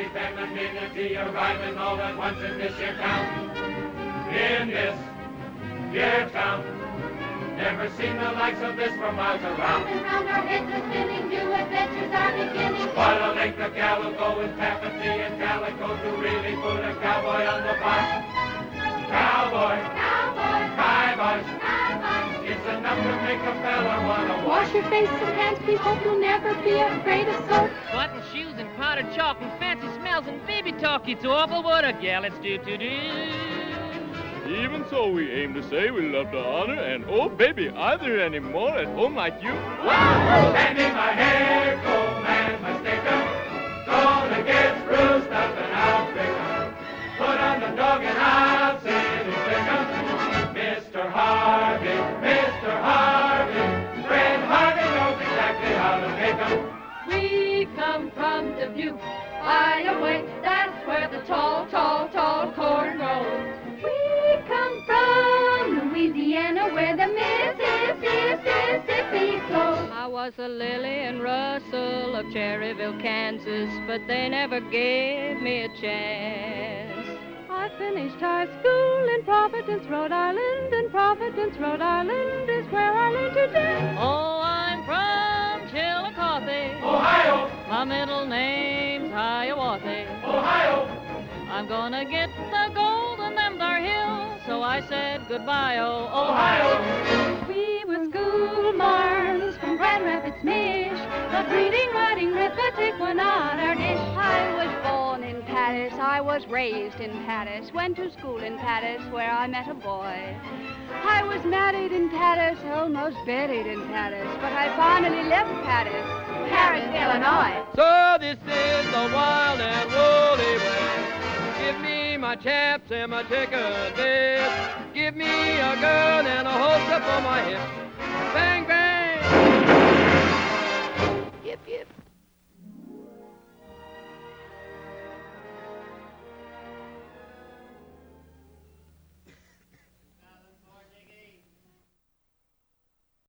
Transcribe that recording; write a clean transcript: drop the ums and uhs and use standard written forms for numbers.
Femininity, femininity, arriving all at once in this here town. In this here town. Never seen the likes of this for miles around. Round our heads are spinning, new adventures are beginning. What a length of calico and taffety and calico to really put a cowboy on the bus. Cowboy, Cowboy, cowboys, cowboy. it's enough to make a fella wanna Wash your face and hands, we hope you'll never be afraid of soap. Button shoes and powdered chalk and fancy smells and baby talk. It's awful what a gal it's do. Even so, we aim to say we love to honor, and oh baby, are there any more at home like you? wow! Hand me my hair comb and my sticker. Gonna get spruced up and I'll pick 'em. Put on the dog and I'll sit and pick 'em. Mr. Harvey, Mr. Harvey, Fred Harvey knows exactly how to make 'em. We come from Dubuque, Iowa, that's where the tall, tall, tall corn grows. We come from Louisiana, where the Mississippi flows. I was a Lily and Russell of Cherryville, Kansas, but they never gave me a chance. I finished high school in Providence, Rhode Island, and Providence, Rhode Island is where I learned to dance. Oh, I'm from Chillicothe. Ohio, My middle name's Hiawassee. Ohio, I'm gonna get the gold in them thar hills, so I said goodbye, oh, Ohio. We were school marms from Grand Rapids, Mich, but reading, writing, arithmetic were not our dish. I was born in Paris, I was raised in Paris, went to school in Paris where I met a boy. I was married in Paris, almost buried in Paris, but I finally left Paris, Illinois. So this is the wild and woolly west. Give me my chaps and my checkered vest. Give me a gun and a holster for my hip. Bang, bang! Yip, yip.